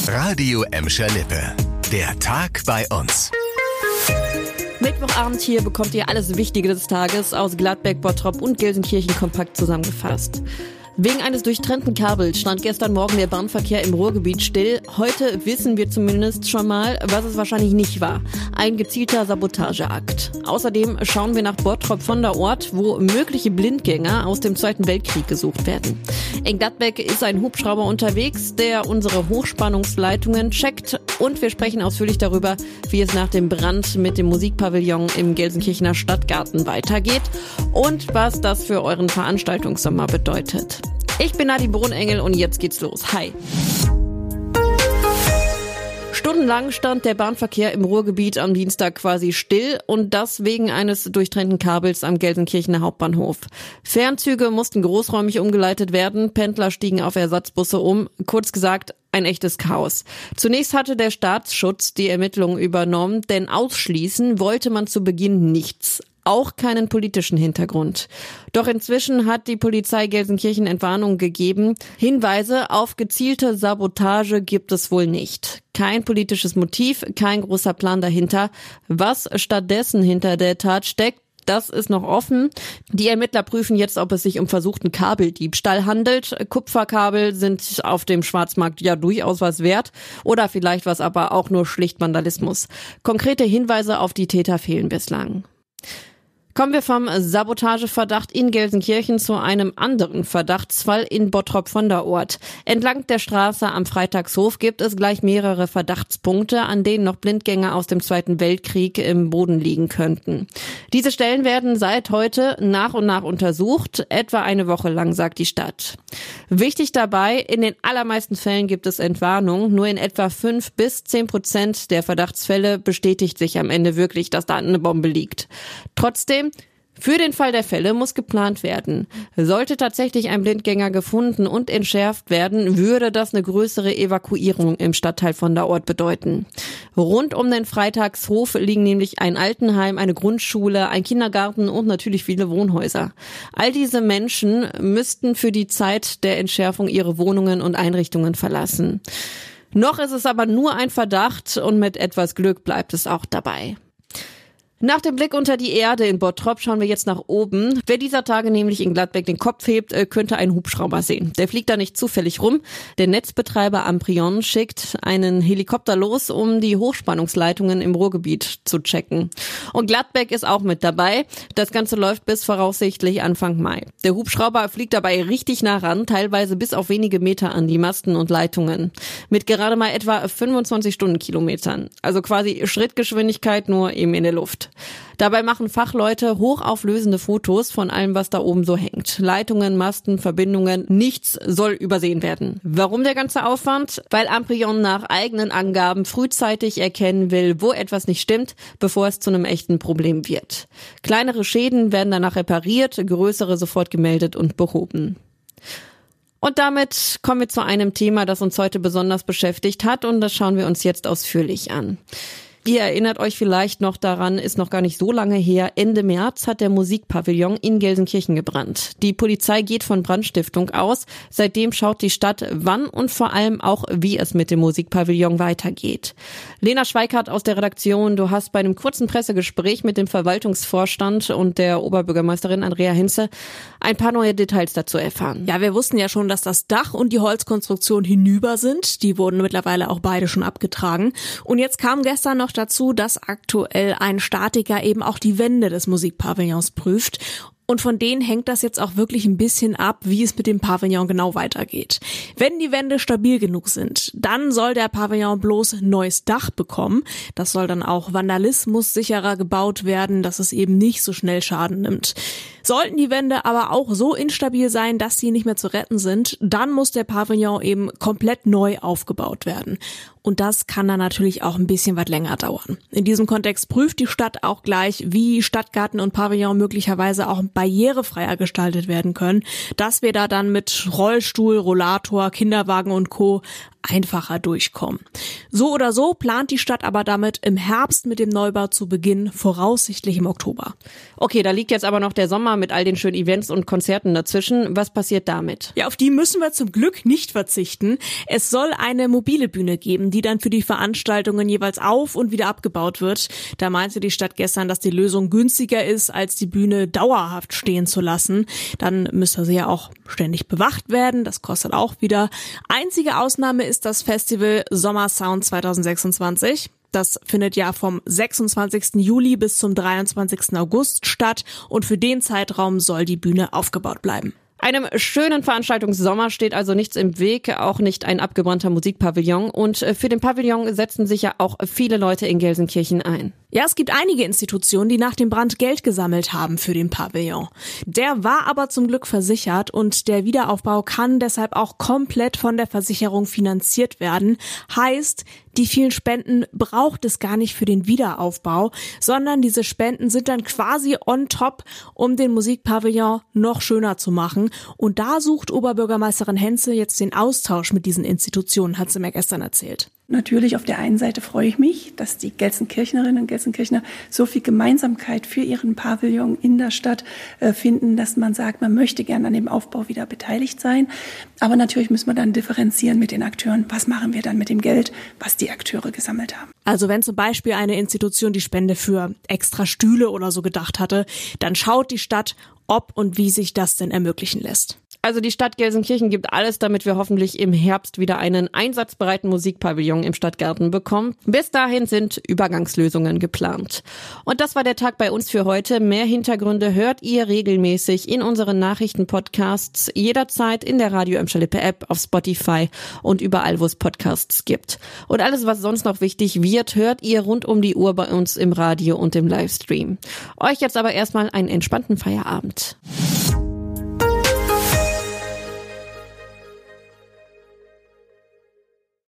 Radio Emscher Lippe. Der Tag bei uns. Mittwochabend hier bekommt ihr alles Wichtige des Tages aus Gladbeck, Bottrop und Gelsenkirchen kompakt zusammengefasst. Wegen eines durchtrennten Kabels stand gestern Morgen der Bahnverkehr im Ruhrgebiet still. Heute wissen wir zumindest schon mal, was es wahrscheinlich nicht war. Ein gezielter Sabotageakt. Außerdem schauen wir nach Bottrop von der Ort, wo mögliche Blindgänger aus dem Zweiten Weltkrieg gesucht werden. In Gladbeck ist ein Hubschrauber unterwegs, der unsere Hochspannungsleitungen checkt. Und wir sprechen ausführlich darüber, wie es nach dem Brand mit dem Musikpavillon im Gelsenkirchener Stadtgarten weitergeht und was das für euren Veranstaltungssommer bedeutet. Ich bin Nadine Brunengel und jetzt geht's los. Hi! Stundenlang stand der Bahnverkehr im Ruhrgebiet am Dienstag quasi still und das wegen eines durchtrennten Kabels am Gelsenkirchener Hauptbahnhof. Fernzüge mussten großräumig umgeleitet werden, Pendler stiegen auf Ersatzbusse um. Kurz gesagt, ein echtes Chaos. Zunächst hatte der Staatsschutz die Ermittlungen übernommen, denn ausschließen wollte man zu Beginn nichts. Auch keinen politischen Hintergrund. Doch inzwischen hat die Polizei Gelsenkirchen Entwarnung gegeben. Hinweise auf gezielte Sabotage gibt es wohl nicht. Kein politisches Motiv, kein großer Plan dahinter. Was stattdessen hinter der Tat steckt, das ist noch offen. Die Ermittler prüfen jetzt, ob es sich um versuchten Kabeldiebstahl handelt. Kupferkabel sind auf dem Schwarzmarkt ja durchaus was wert. Oder vielleicht was aber auch nur schlicht Vandalismus. Konkrete Hinweise auf die Täter fehlen bislang. Kommen wir vom Sabotageverdacht in Gelsenkirchen zu einem anderen Verdachtsfall in Bottrop von der Ort. Entlang der Straße am Freitagshof gibt es gleich mehrere Verdachtspunkte, an denen noch Blindgänger aus dem Zweiten Weltkrieg im Boden liegen könnten. Diese Stellen werden seit heute nach und nach untersucht, etwa eine Woche lang, sagt die Stadt. Wichtig dabei, in den allermeisten Fällen gibt es Entwarnung. Nur in etwa 5-10% der Verdachtsfälle bestätigt sich am Ende wirklich, dass da eine Bombe liegt. Trotzdem, für den Fall der Fälle muss geplant werden. Sollte tatsächlich ein Blindgänger gefunden und entschärft werden, würde das eine größere Evakuierung im Stadtteil von der Ort bedeuten. Rund um den Freitagshof liegen nämlich ein Altenheim, eine Grundschule, ein Kindergarten und natürlich viele Wohnhäuser. All diese Menschen müssten für die Zeit der Entschärfung ihre Wohnungen und Einrichtungen verlassen. Noch ist es aber nur ein Verdacht und mit etwas Glück bleibt es auch dabei. Nach dem Blick unter die Erde in Bottrop schauen wir jetzt nach oben. Wer dieser Tage nämlich in Gladbeck den Kopf hebt, könnte einen Hubschrauber sehen. Der fliegt da nicht zufällig rum. Der Netzbetreiber Amprion schickt einen Helikopter los, um die Hochspannungsleitungen im Ruhrgebiet zu checken. Und Gladbeck ist auch mit dabei. Das Ganze läuft bis voraussichtlich Anfang Mai. Der Hubschrauber fliegt dabei richtig nah ran, teilweise bis auf wenige Meter an die Masten und Leitungen. Mit gerade mal etwa 25 Stundenkilometern. Also quasi Schrittgeschwindigkeit, nur eben in der Luft. Dabei machen Fachleute hochauflösende Fotos von allem, was da oben so hängt. Leitungen, Masten, Verbindungen, nichts soll übersehen werden. Warum der ganze Aufwand? Weil Amprion nach eigenen Angaben frühzeitig erkennen will, wo etwas nicht stimmt, bevor es zu einem echten Problem wird. Kleinere Schäden werden danach repariert, größere sofort gemeldet und behoben. Und damit kommen wir zu einem Thema, das uns heute besonders beschäftigt hat, und das schauen wir uns jetzt ausführlich an. Ihr erinnert euch vielleicht noch daran, ist noch gar nicht so lange her. Ende März hat der Musikpavillon in Gelsenkirchen gebrannt. Die Polizei geht von Brandstiftung aus. Seitdem schaut die Stadt, wann und vor allem auch, wie es mit dem Musikpavillon weitergeht. Lena Schweikart aus der Redaktion, du hast bei einem kurzen Pressegespräch mit dem Verwaltungsvorstand und der Oberbürgermeisterin Andrea Hinze ein paar neue Details dazu erfahren. Ja, wir wussten ja schon, dass das Dach und die Holzkonstruktion hinüber sind. Die wurden mittlerweile auch beide schon abgetragen. Und jetzt kam gestern noch dazu, dass aktuell ein Statiker eben auch die Wände des Musikpavillons prüft. Und von denen hängt das jetzt auch wirklich ein bisschen ab, wie es mit dem Pavillon genau weitergeht. Wenn die Wände stabil genug sind, dann soll der Pavillon bloß neues Dach bekommen. Das soll dann auch vandalismussicherer gebaut werden, dass es eben nicht so schnell Schaden nimmt. Sollten die Wände aber auch so instabil sein, dass sie nicht mehr zu retten sind, dann muss der Pavillon eben komplett neu aufgebaut werden. Und das kann dann natürlich auch ein bisschen was länger dauern. In diesem Kontext prüft die Stadt auch gleich, wie Stadtgarten und Pavillon möglicherweise auch barrierefreier gestaltet werden können, dass wir da dann mit Rollstuhl, Rollator, Kinderwagen und Co. einfacher durchkommen. So oder so plant die Stadt aber damit im Herbst mit dem Neubau zu beginnen, voraussichtlich im Oktober. Okay, da liegt jetzt aber noch der Sommer mit all den schönen Events und Konzerten dazwischen. Was passiert damit? Ja, auf die müssen wir zum Glück nicht verzichten. Es soll eine mobile Bühne geben, die dann für die Veranstaltungen jeweils auf- und wieder abgebaut wird. Da meinte die Stadt gestern, dass die Lösung günstiger ist, als die Bühne dauerhaft stehen zu lassen. Dann müsste sie ja auch ständig bewacht werden. Das kostet auch wieder. Einzige Ausnahme ist das Festival Sommersound 2026. Das findet ja vom 26. Juli bis zum 23. August statt und für den Zeitraum soll die Bühne aufgebaut bleiben. Einem schönen Veranstaltungssommer steht also nichts im Weg, auch nicht ein abgebrannter Musikpavillon. Und für den Pavillon setzen sich ja auch viele Leute in Gelsenkirchen ein. Ja, es gibt einige Institutionen, die nach dem Brand Geld gesammelt haben für den Pavillon. Der war aber zum Glück versichert und der Wiederaufbau kann deshalb auch komplett von der Versicherung finanziert werden. Heißt, die vielen Spenden braucht es gar nicht für den Wiederaufbau, sondern diese Spenden sind dann quasi on top, um den Musikpavillon noch schöner zu machen. Und da sucht Oberbürgermeisterin Henze jetzt den Austausch mit diesen Institutionen, hat sie mir gestern erzählt. Natürlich, auf der einen Seite freue ich mich, dass die Gelsenkirchnerinnen und Gelsenkirchner so viel Gemeinsamkeit für ihren Pavillon in der Stadt finden, dass man sagt, man möchte gerne an dem Aufbau wieder beteiligt sein. Aber natürlich müssen wir dann differenzieren mit den Akteuren. Was machen wir dann mit dem Geld, was die Akteure gesammelt haben? Also wenn zum Beispiel eine Institution die Spende für extra Stühle oder so gedacht hatte, dann schaut die Stadt, ob und wie sich das denn ermöglichen lässt. Also die Stadt Gelsenkirchen gibt alles, damit wir hoffentlich im Herbst wieder einen einsatzbereiten Musikpavillon im Stadtgarten bekommen. Bis dahin sind Übergangslösungen geplant. Und das war der Tag bei uns für heute. Mehr Hintergründe hört ihr regelmäßig in unseren Nachrichtenpodcasts, jederzeit in der Radio Emscher Lippe App, auf Spotify und überall, wo es Podcasts gibt. Und alles, was sonst noch wichtig wird, hört ihr rund um die Uhr bei uns im Radio und im Livestream. Euch jetzt aber erstmal einen entspannten Feierabend.